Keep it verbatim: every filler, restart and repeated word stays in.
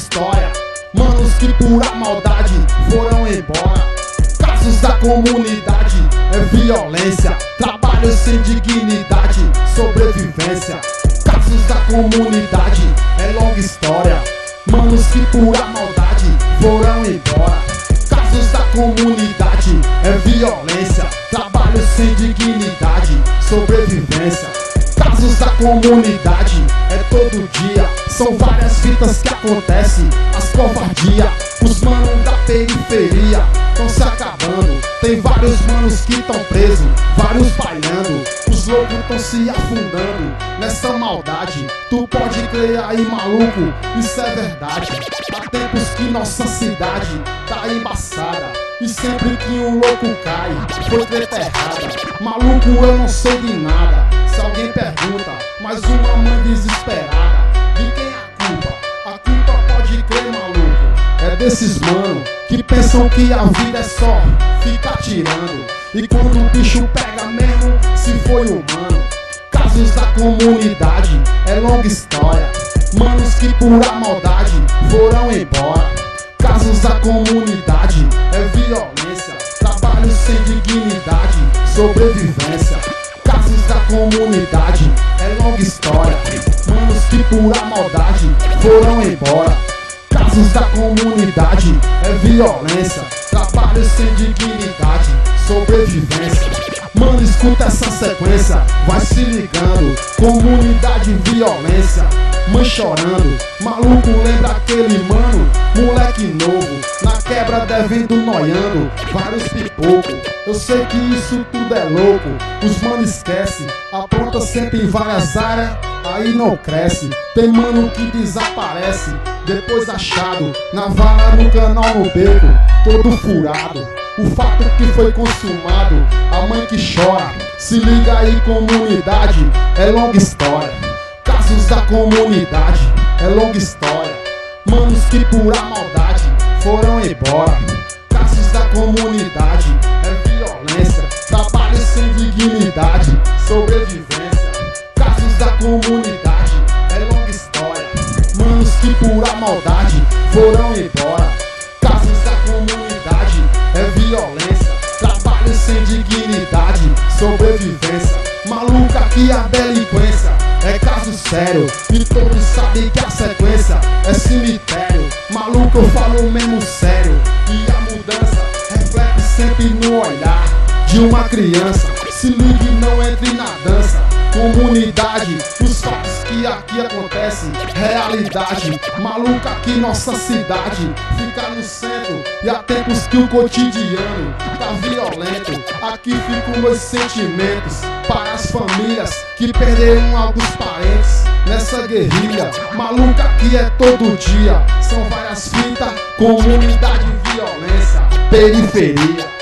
história, manos que por a maldade foram embora. Casos da comunidade é violência, trabalho sem dignidade, sobrevivência. Casos da comunidade é longa história, manos que por a maldade foram embora. Casos da comunidade é violência, trabalho sem dignidade, sobrevivência. Casos da comunidade é todo dia, são várias fitas que acontecem, as covardias. Os manos da periferia tão se acabando, tem vários manos que tão presos, vários bailando. Os loucos tão se afundando nessa maldade. Tu pode crer aí, maluco, isso é verdade. Há tempos que nossa cidade tá embaçada, e sempre que um louco cai, foi treta errada. Maluco, eu não sei de nada, se alguém pergunta, mas uma mãe desesperada. De quem é a culpa? A culpa pode crer, maluco, é desses mano que pensam que a vida é só ficar tirando. E quando o bicho pega mesmo, se foi humano. Casos da comunidade é longa história, manos que por a maldade foram embora. Casos da comunidade é violência, trabalho sem dignidade, sobrevivência. Casos da comunidade é longa história, manos que por a maldade foram embora. Casos da comunidade é violência, trabalho sem dignidade, sobrevivência. Mano, escuta essa sequência, vai se ligando. Comunidade, violência, mãe chorando. Maluco, lembra aquele mano, moleque novo, na quebra devendo, noiando, vários pipocos. Eu sei que isso tudo é louco, os mano esquece, apronta sempre em várias áreas, aí não cresce. Tem mano que desaparece, depois achado na vala, no canal, no beco, todo furado. O fato que foi consumado, a mãe que chora. Se liga aí, comunidade, é longa história. Casos da comunidade é longa história, manos que por a maldade foram embora. Casos da comunidade é violência, trabalho sem dignidade, sobrevivência. Casos da comunidade é longa história, manos que por a maldade foram embora. Casos da comunidade é violência, trabalho sem dignidade, sobrevivência. Maluca, aqui a delinquência é caso sério, e todos sabem que a sequência é cemitério. Maluco, eu falo mesmo sério, e a mudança reflete sempre no olhar de uma criança. Se ligue, não entre na dança. Comunidade, os fatos que aqui acontecem, realidade. Maluca, aqui nossa cidade fica no centro, e há tempos que o cotidiano tá violento. Aqui ficam meus sentimentos para as famílias que perderam alguns parentes nessa guerrilha. Maluca, aqui é todo dia, são várias fitas. Comunidade, violência, periferia.